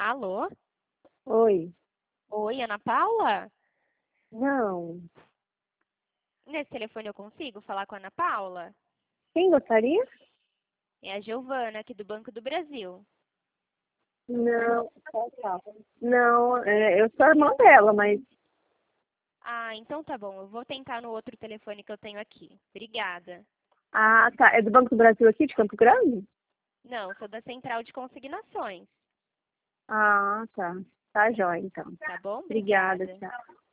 Alô? Oi. Oi, Ana Paula? Não. Nesse telefone eu consigo falar com a Ana Paula? Quem gostaria? É a Giovana, aqui do Banco do Brasil. Não. Não, eu sou irmã dela, mas. Ah, então tá bom. Eu vou tentar no outro telefone que eu tenho aqui. Obrigada. Ah, tá. É do Banco do Brasil aqui, de Campo Grande? Não, sou da Central de Consignações. Ah, tá. Tá jóia, então. Tá bom? Obrigada, Obrigada. tchau.